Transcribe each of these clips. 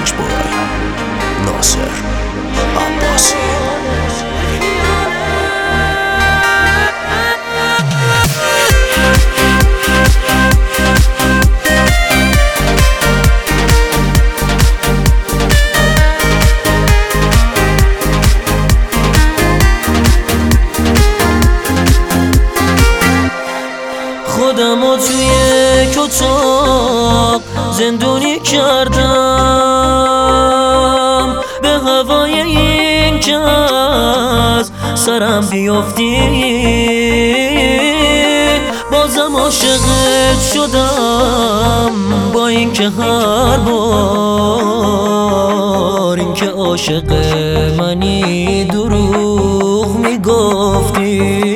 Mix by ناصر عباسی. خودمو توی اتاق زندونی کردم، به هوای این که از سرم بیافتی. بازم عاشقت شدم، با این که هر بار این که عاشق منی دروغ میگفتی.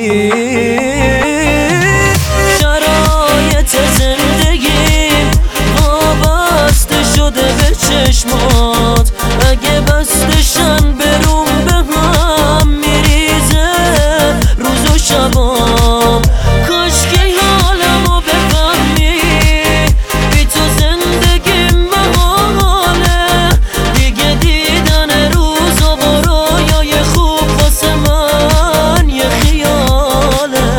زندگیم وابسته شده به چشمات، اگه بستشن بروم به هم میریزه روز و شبام. کاش که حالمو بفهمی، بی تو زندگیم محاله. دیگه دیدن روز و رویای خوب واسه من یه خیاله.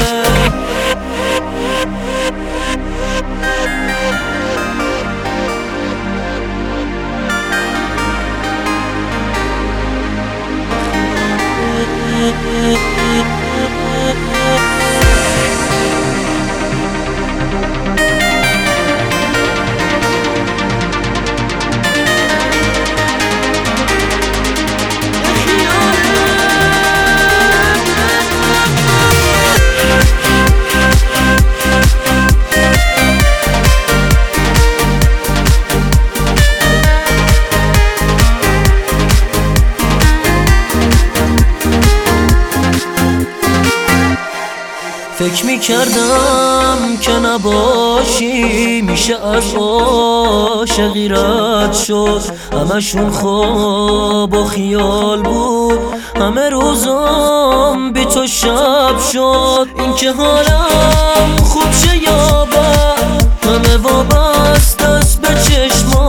فکر میکردم که نباشی میشه از عاشقی رد شد. همشون خواب و خیال بود، همه روزم بی تو شب شد. این که حالم خوب شه یا بد، همه وابسته است به چشمات.